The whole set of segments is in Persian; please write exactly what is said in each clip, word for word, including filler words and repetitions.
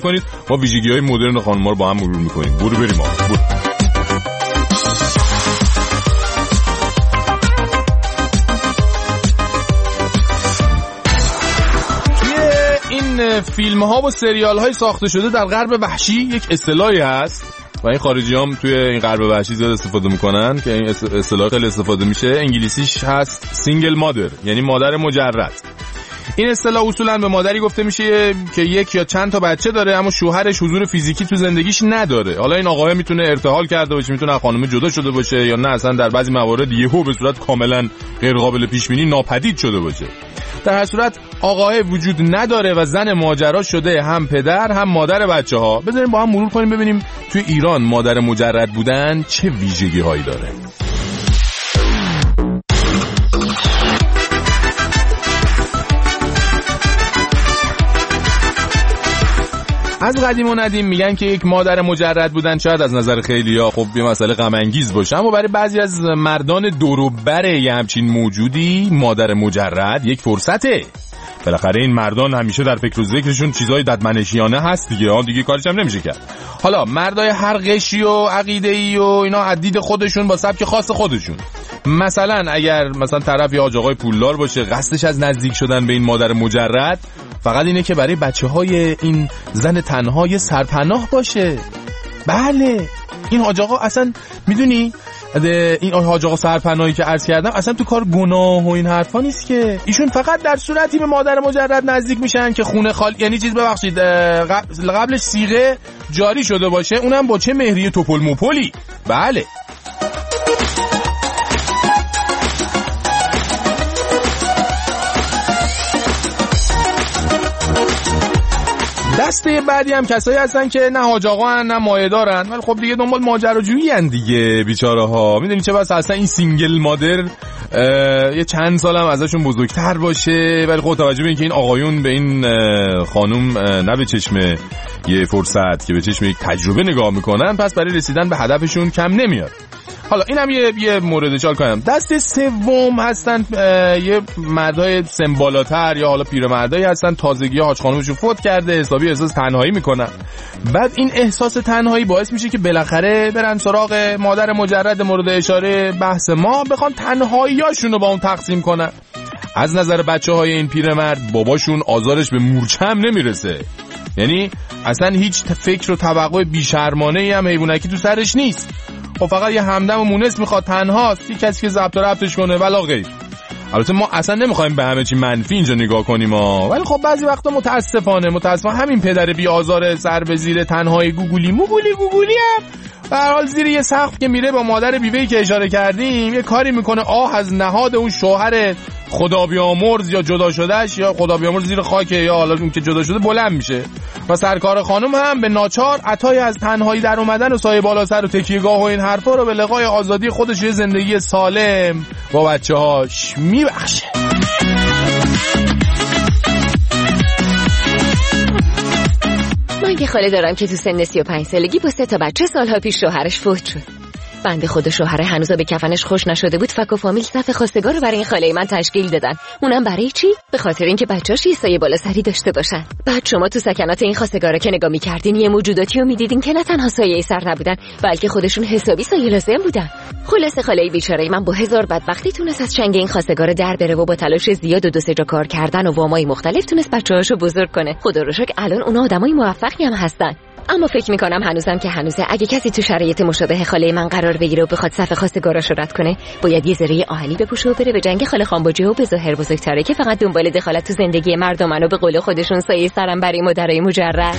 کنید. ما ویژگی‌های مدرن خانم‌ها رو با هم مرور می‌کنیم. برو بریم ما. برو. این فیلم ها و سریال های ساخته شده در غرب وحشی یک اصطلاحی هست و این خارجی هم توی این غرب وحشی زیاد استفاده میکنن که این اصطلاح خیلی استفاده میشه. انگلیسیش هست سینگل مادر، یعنی مادر مجرد. این اصطلاح اصولا به مادری گفته میشه که یک یا چند تا بچه داره اما شوهرش حضور فیزیکی تو زندگیش نداره. حالا این آقای میتونه ارتحال کرده باشه، میتونه از خانم جدا شده باشه، یا نه اصلا در بعضی موارد یهو به صورت کاملا غیر قابل پیش بینی ناپدید شده باشه. در هر صورت آقای وجود نداره و زن ماجرا شده هم پدر هم مادر بچه‌ها. بذاریم با هم مرور کنیم ببینیم توی ایران مادر مجرد بودن چه ویژگی‌هایی داره. از قدیم و ندیم میگن که یک مادر مجرد بودن شاید از نظر خیلی‌ها خب یه مسئله غم انگیز باشه، اما برای بعضی از مردان دور و بر یه همچین موجودی مادر مجرد یک فرصته. بالاخره این مردان همیشه در فکر و ذکرشون چیزای ددمنشیانه هست دیگه، ها دیگه کارش هم نمیشه کرد. حالا مردای هر قشری و عقیده‌ای و اینا عدید خودشون با سبک خاص خودشون. مثلا اگر مثلا طرف یا آقای پولدار باشه قصدش از نزدیک شدن به این مادر مجرد فقط اینه که برای بچه‌های این زن تنها سرپناه باشه. بله این حاج آقا اصلا میدونی این حاج آقا سرپناهی که عرض کردم اصلا تو کار گناه و این حرفا نیست که. ایشون فقط در صورتی به مادر مجرد نزدیک میشن که خونه خالی، یعنی چیز ببخشید قبلش صیغه جاری شده باشه، اونم با چه مهریه توپل موپلی. بله دسته بعدی هم کسایی هستن که نه حاج آقا هن نه مایه دارن، ولی خب دیگه دنبال ماجراجویی هن دیگه بیچاره ها. میدونی چه بس اصلا این سینگل مادر یه چند سال هم ازشون بزرگتر باشه، ولی خب توجه به این که این آقایون به این خانوم نه به چشم یه فرصت که به چشم یک تجربه نگاه میکنن، پس برای رسیدن به هدفشون کم نمیاد. حالا اینم یه یه مورد اشاره کنم. دسته سوم هستن یه مردای سن بالاتر یا حالا پیرمردایی هستن تازگی حاج خانومشون فوت کرده، حسابی احساس تنهایی میکنن. بعد این احساس تنهایی باعث میشه که بالاخره برن سراغ مادر مجرد مورد اشاره بحث ما، بخوان تنهاییاشون رو با اون تقسیم کنن. از نظر بچه‌های این پیرمرد باباشون آزارش به مورچه هم نمیرسه، یعنی اصلا هیچ فکر و توقع بی‌شرمانه‌ای هم حیوانکی تو سرش نیست. خب فقط یه همدم و مونس میخواد، تنهاست، یه کسی که ضبط و ربطش کنه ولا غیر. البته ما اصلا نمیخوایم به همه چی منفی اینجا نگاه کنیم ها، ولی خب بعضی وقتا متاسفانه متاسفانه همین پدر بی آزار سر به زیر تنهای گوگولی موگولی گوگولی هم به هر حال زیر یه سقف که میره با مادر بیوه‌ای که اشاره کردیم یه کاری میکنه آه از نهاد اون شوهر خدا بیامرز یا جدا شدهش، یا خدا بیامرز زیر خاک یا حالا اون که جدا شده بلند میشه و سرکار خانم هم به ناچار عطای از تنهایی در اومدن و سایه بالا سر و تکیهگاه و این حرفا رو به لقای آزادی خودش یه زندگی سالم با بچه‌هاش میبخشه. من که خاله دارم که تو سن سی و پنج سالگی با سه تا بچه سالها پیش شوهرش فوت شد. بنده خود شوهر هنوزا به کفنش خوش نشده بود، فک و فامیل صف خواستگار رو برای این خاله من تشکیل دادن. اونم برای چی؟ به خاطر اینکه بچه‌اش یه سایه بالا سری داشته باشن. بعد شما تو سکنات این خواستگارا که نگاه می‌کردین یه موجوداتی رو می‌دیدین که نه تنها سایه سر نبودن، بلکه خودشون حسابی سایه لازم بودن. خلاصه خاله بیچاره من با هزار بدبختی تونست از چنگ این خواستگار در بره و با تلاش زیاد و دو سه جا کار کردن و وامای مختلف تونست بچه‌هاشو بزرگ کنه. خدا رو شکر الان اونا آدمای موفقی هم هستن. اما فکر میکنم هنوزم که هنوزه اگه کسی تو شرایط مشابه خاله من قرار بگیره و بخواد صف خواستگاراش رد کنه، باید یه ذره آهنی بپوشه و بره به جنگ خاله خانباجی و به ظاهر بزرگتره که فقط دنبال دخالت تو زندگی مردمن و به قول خودشون سایه سرم برای مادرای مجرد.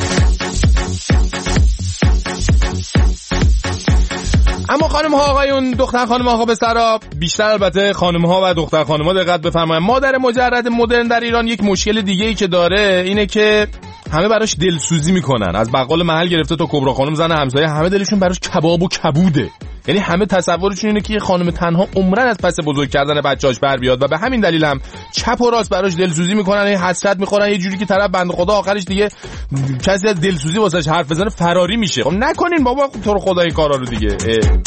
اما خانم ها آقایون، دختر خانم ها به سرا، بیشتر البته خانم ها و دختر خانم ها دقت بفرمایید. مادر مجرد مدرن در ایران یک مشکل دیگه ای که داره اینه که همه براش دلسوزی میکنن، از بقال محل گرفته تا کبرا خانم زن همسایه، همه دلشون براش کباب و کبوده. یعنی همه تصورشون اینه که یه خانم تنها عمرن از پس بزرگ کردن بچه‌اش بر بیاد و به همین دلیل هم چپ و راست براش دلسوزی میکنن، یه حسرت میخورن، یه جوری که طرف بنده خدا آخرش دیگه کسی از دلسوزی واسش حرف بزنه فراری میشه. خب نکنین بابا تو رو خدا این کارا رو دیگه.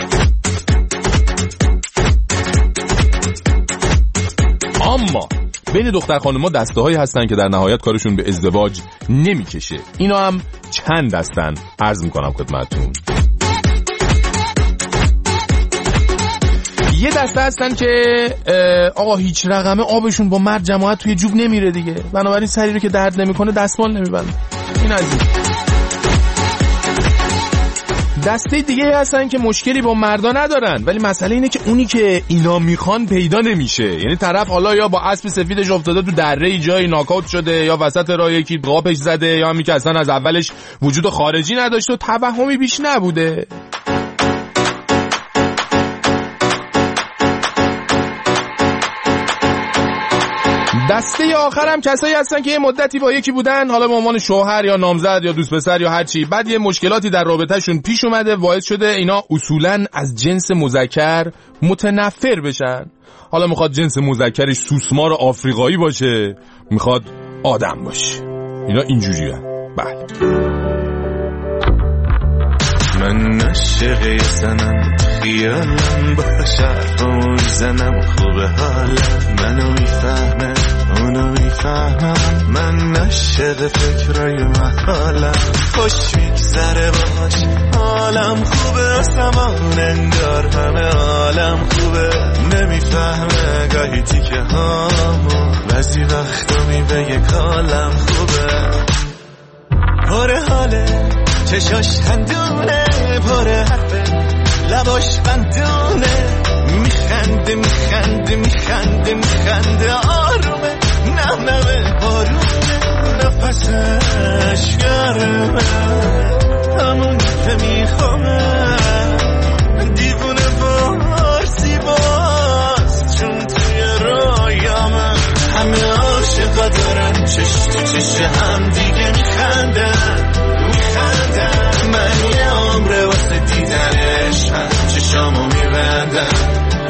اما بین دختر خانوما دسته‌هایی هستن که در نهایت کارشون به ازدواج نمیکشه. اینا هم چند دستن عرض میکنم خدمتتون. یه دسته هستن که آقا هیچ رقمه آبشون با مرد جماعت توی جوب نمیره دیگه، بنابراین سری رو که درد نمیکنه دستمال نمیبنده. این از این. دسته دیگه هستن که مشکلی با مردا ندارن، ولی مسئله اینه که اونی که اینا میخوان پیدا نمیشه. یعنی طرف حالا یا با اسب سفیدش افتاده تو دره جای ناکاوت شده، یا وسط راه یکی قاپش زده، یا همین که اصلا از اولش وجود خارجی نداشته و توهمی بیش نبوده. دسته آخر هم کسایی هستن که یه مدتی با یکی بودن، حالا به عنوان شوهر یا نامزد یا دوست پسر یا هر چی، بعد یه مشکلاتی در رابطه‌شون پیش اومده باعث شده اینا اصولاً از جنس مذکر متنفر بشن. حالا میخواد جنس مذکرش سوسمار آفریقایی باشه، میخواد آدم باشه. اینا اینجوریه. بله. من عاشق زنم، خیالم با شهرام زنم، خوبه حالم منو میفهمه اونو میفهمم. من عاشق فکرای محالم، خوش میگذره باش حالم خوبه، آسمان انگار همه عالم خوبه. نمیفهمه گاهی تیکه هامو، بعضی وقتا میبگه کالم خوبه. پاره حاله چشاش هندونه، پاره حرفه لباش بندونه، میخنده میخنده میخنده میخنده آرومه، نمنمه بارونه، نفسش گرمه همون که میخوامه. دیوونه فارسی باز چون توی رویامه، همه عاشقا دارن چش تو چش هم دیگه میخندن میخندن. من یه عمره واسه دیدنش من چشامو میبندم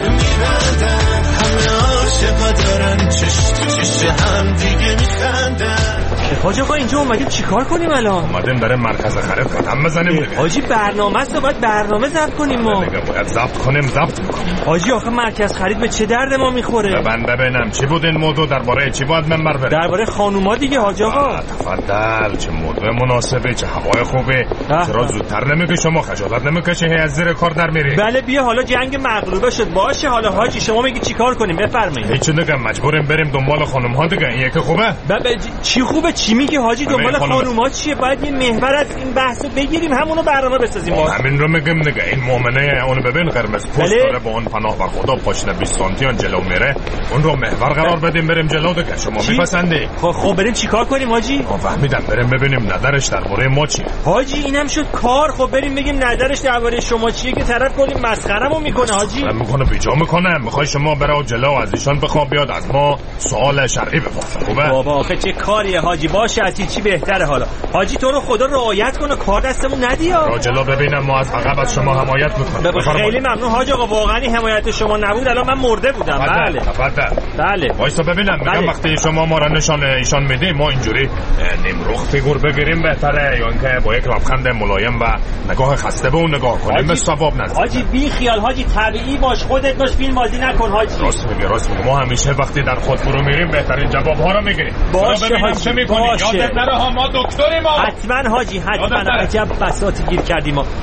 میبندم. همه عاشقا دارن چش تو چش هم دیگه میخندن. حاجی آقا اینجا اومدیم چیکار کنیم الان؟ اومدیم بریم مرکز خرید قدم بزنیم. حاجی برنامه است، باید برنامه ضبط کنیم ما. دیگه باید ضبط کنیم، ضبط میکنیم. حاجی آخه مرکز خرید به چه درد ما میخوره؟ ببن ببینم چی بود این موضوع، درباره چی باید منبر بریم؟ درباره خانوما دیگه حاجی آقا. تفضل، چه موضوع مناسبه، چه هوای خوبه. چرا زودتر نمیگی؟ شما خجالت نمیکشی هی از زیر کار در میری؟ بله بیا حالا جنگ مغلوبه شد باشه. حالا حاجی شما میگی چیکار کنیم بفرمایید. هیچ دیگه مجبوریم بریم دنبال خانم ها دیگه. این یکی خوبه؟ بابا چی خوبه چی میگی حاجی؟ دنبال خانوما چیه؟ باید یه محور از این بحثو بگیریم همونو برنامه بسازیم. همین رو میگم دیگه. این مؤمنه اون ببین قرمز پوست داره با اون پناه و خدا پاشنه بیست سانتی اون جلو میره، اون رو محور قرار بدیم بریم جلو دیگه. شما میپسندی؟ خب خب بریم چیکار کنیم حاجی؟ خب فهمیدم، بریم ببینیم نظرش درباره ما چیه. حاجی اینم شد کار. خب بریم بگیم نظرش درباره شما چیه که طرف کلی مسخرهمو میکنه حاجی. میکنه بیجا میکنه. میخوای شما برو جلو از ایشان بخوام بیاد از ما سوال شرعی بپرسه. خوبه؟ بابا آخه چه کاریه حاجی؟ باشه از چی بهتره. حالا حاجی تو رو خدا رعایت کنه، کار دستمون ندیا. را جلو ببینم ما از عقب از شما حمایت میکنیم. خیلی ممنون حاج آقا، واقعا این حمایت شما نبود الان من مرده بودم. بله تفضل. بله وایسا ببینم. میگم بله. وقتی شما ما را نشان ایشان میدیم ما اینجوری نمرخ فیگور بگیریم بهتره، یا اینکه با یک لبخند ملایم و نگاه خسته به اون نگاه کنیم به ثواب نزدیک؟ حاجی بی خیال حاجی، طبیعی باش، خودت باش، فیلم بازی نکن حاجی. راست میگی راست میگی. ما همیشه وقتی در خود فرو میریم بهترین جواب ها رو میگیریم. باشه حاجی چه میکنی؟ یادت نره ها ما دکتریم ما. حتما حاجی حتما. عجب بساطی گیر کردیم ما.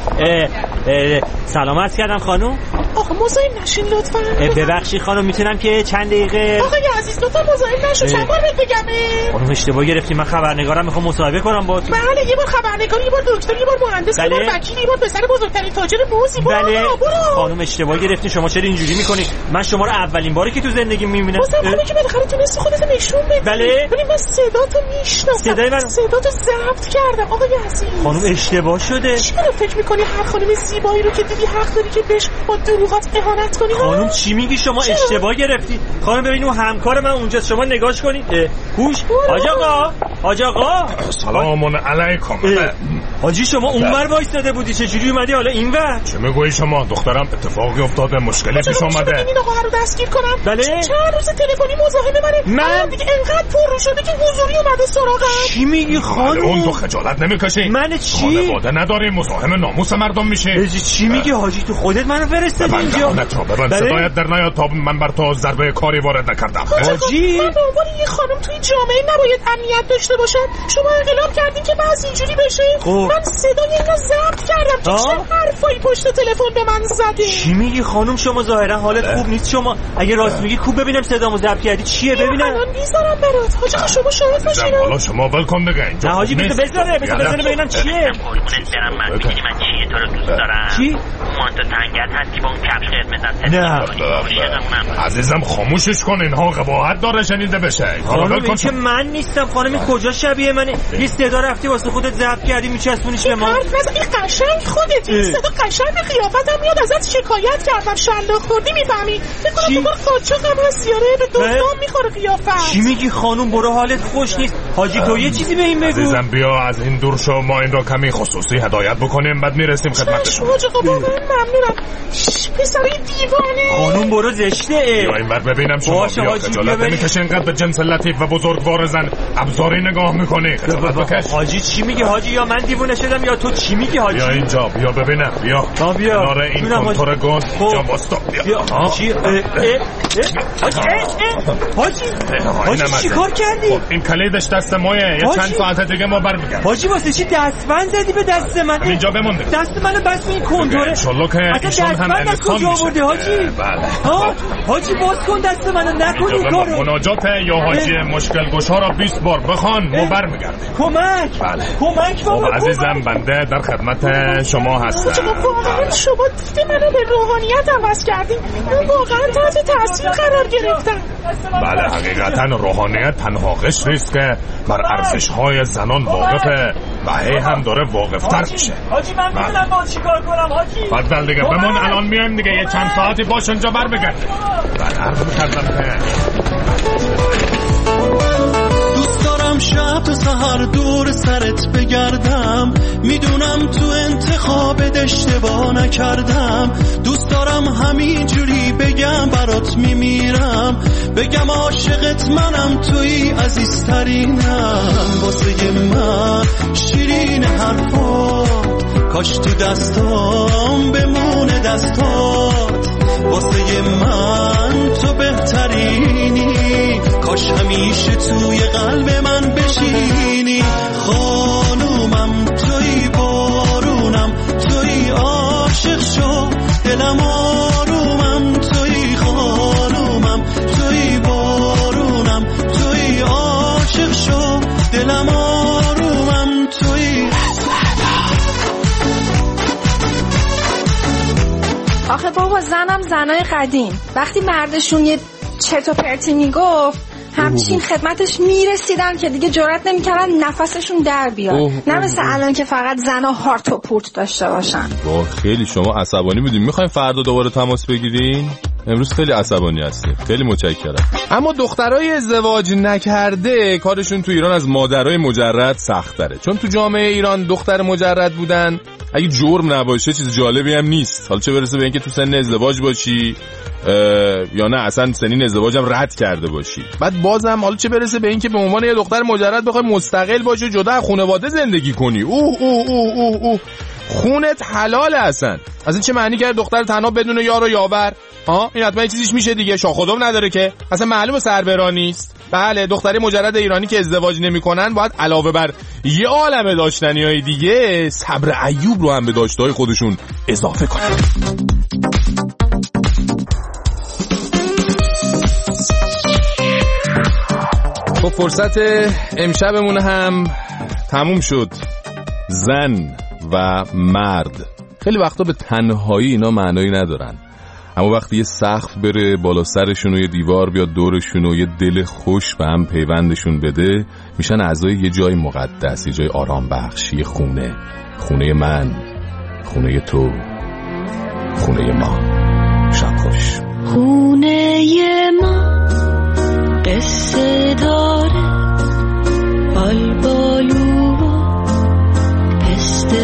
سلام عرض کردم خانم. آقا مزاحم نشین لطفا. ببخشید خانم میتونم که چند دقیقه؟ آقای عزیز لطفا مزاحم نشو. چند بار بهت بگم؟ خانم اشتباه گرفتیم. من خبرنگارم، میخوام مصاحبه کنم باهاتون. بله یه بار خبرنگار، یه بار دکتر، یه بار مهندس، یه بار وکیل، یه بار پسر بزرگترین تاجر موزی. بله خانم اشتباه گرفتین. شما چرا اینجوری میکنید؟ من شما رو اولین باری که تو زندگی میبینم. مثلا که بالاخره تونستی خودت نشون بدی. بله ولی من صداتو میشناسم. صدای من صداتو ضبط کردم آقای عزیز. خانم اشتباه شده. چرا فکر میکنی هر خانم زیبایی رو که دیدی حق داری که بهش با دروغات اهانت کنی؟ خانم چی میگی شما؟ چرا؟ اشتباه گرفتی. خانم ببین اون همکار من اونجاست، شما نگاش کنید. گوش حاج آقا. حاج آقا سلام علیکم. حاجی شما اونور وایساده بودی چجوری اومدی حالا اینور؟ چه میگویی شما؟ دخترم اتفاقی افتاده، مشکلی پیش اومده. این آقا رو دستگیر کنم. بله. چند روز تلفنی مزاحم منه. من دیگه انقدر پر شده که حضوری اومده سراغم. چی میگی خانم؟ اون تو خجالت نمیکشی؟ من چی؟ خانواده نداری، مزاحم ناموس مردم میشی. چی میگی حاجی؟ تو خودت منو فرستادی اینجا؟ ببند رو ببند، صدایت در نیاد تا من بر تو ضربه کاری وارد نکردم. حاجی من به عنوان یه خانم توی جامعه نباید امنیت داشته باشم. شما انقلاب کردین که بعضی اینجوری بشه. من صدای اینو ضبط کردم که چه حرفایی پشت تلفن به من زدی. چی میگی خانم؟ شما ظاهرا حالت خوب نیست. شما اگه راست میگی خوب ببینم صدامو ضبط کردی چیه ببینم. الان میذارم برات. حاجی شما شاهد باشین. حالا شما ول کن دیگه اینجا. نه حاجی بذار بذار بذار ببینم چیه. قربونت برم من میگی من چیه تو رو دوست دارم. چی؟ مانتو تنگت هستی با اون کفش قرمز. نه عزیزم خاموشش کن، اینها قباحت داره شنیده بشه. خانم این که من نیستم خانم، این کجا شبیه منه؟ یه صدا رفتی واسه خودت ضبط کردی میچسبونیش به ما. حرف نزن، این قشنگ خودتی. صدا قشنگ قیافتم میاد ازت شکایت کردم شلاق خوردی میفهمی. فکر کنم تو قاچاقم هست یاره به دستام میخوره قیافت. چی میگی خانم؟ برو حالت خوش نیست. حاجی تو یه چیزی به این بگو. عزیزم بیا از این دور شو، ما این را کمی خصوصی هدایت بکنیم بعد میرسیم خدمت شما. حاجی واقعا ممنونم. پسرای دیوانه. خانم برو زشته. بیا اینور ببینم شما. بیا خجالت نمیکشی اینقدر به جنس لطیف و بزرگوار زن ابزاری نگاه میکنی؟ خجالت بکش. حاجی چی میگی حاجی؟ یا من دیوونه شدم یا تو چی میگی حاجی؟ بیا اینجا بیا ببینم. بیا تا بیا کنار این کنتور گوز اینجا واستا. بیا چی حاجی حاجی حاجی چیکار کردی؟ این کلیدش دست مایه، یه چند ساعت دیگه ما برمیگردیم. حاجی واسه چی دستبند زدی به دست من؟ اینجا بمونده. دست منو بس این کنتوره. ان شاءالله که ایشون هم انسان میشه. حاجی بله ها حاجی باز کن دست منو، نکن این کارو. مناجات یا حاجی مشکل گشا را بیست بار بخوان ما برمیگردیم. کمک بله کمک بابا. عزیزم بنده در خدمت شما هستم. واقعا شما دید منو به روحانیت عوض کردین. من واقعا تحت تاثیر قرار گرفتم. بله حقیقتا روحانیت تنها قشری است که بر ارزش‌های زنان واقفه و هی هم داره واقفتر میشه. حاجی من میدونم با چیکار کنم حاجی. فضل دیگه بمون، الان میایم دیگه، یه چند ساعتی باش اونجا برمیگردیم. بله عرض می‌کردم که دوست دارم شب تا سحر دور سرت بگردم، میدونم تو انتخابت اشتباه نکردم. دوست دارم همینجوری بگم برات میمیرم، بگم عاشقت منم توی عزیزترینم. واسه من شیرین حرفات کاش تو دستام بمونه دستات. واسه من تو بهترینی، کاش همیشه توی قلب من بشینی. خانومم توی بارونم، توی عاشق شو دلم آرومم. توی خانومم توی بارونم، توی عاشق شو دلم آرومم. توی آخه بابا زنم زنای قدیم وقتی مردشون یه چرت و پرتی میگفت همچین خدمتش میرسیدن که دیگه جرئت نمیکردن نفسشون در بیاد. نه مثل الان که فقط زنا هارت و پورت داشته باشن. با خیلی شما عصبانی بودین. میخواین فردا دوباره تماس بگیرین؟ امروز خیلی عصبانی هستیم. خیلی متشکرم. اما دخترای ازدواج نکرده کارشون تو ایران از مادرای مجرد سخت تره، چون تو جامعه ایران دختر مجرد بودن اگه جرم نباشه چیز جالبی هم نیست. حالا چه برسه به اینکه تو سن ازدواج باشی یا نه اصلا سنین ازدواجم رد کرده باشی. بعد بازم حالا چه برسه به اینکه به عنوان یه دختر مجرد بخوای مستقل باشی، جدا از خانواده زندگی کنی. اوه اوه اوه اوه اوه خونت حلاله اصلا. اصلا چه معنی کرد دختر تنها بدون یار و یاور؟ ها این حتما چیزیش میشه دیگه، شاخودم نداره که، اصلا معلومه سربرا نیست. بله دختری مجرد ایرانی که ازدواج نمیکنن باید علاوه بر یه عالمه داشتنیای دیگه صبر ایوب رو هم به داشته‌های خودشون اضافه کنن. خب فرصت امشبمون هم تموم شد. زن و مرد خیلی وقتا به تنهایی اینا معنایی ندارن، اما وقتی یه سقف بره بالا سرشون و یه دیوار بیاد دورشون و یه دل خوش به هم پیوندشون بده، میشن اعضای یه جای مقدس، یه جای آرام بخش، یه خونه. خونه من، خونه تو، خونه ما. شب خوش. خونه ما قصه داره، بالبالو و پسته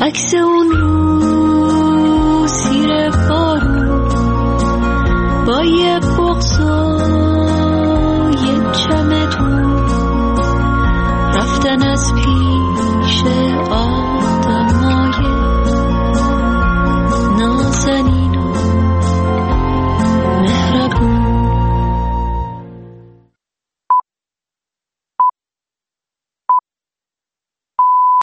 عکس اون رو زیر بارون با یه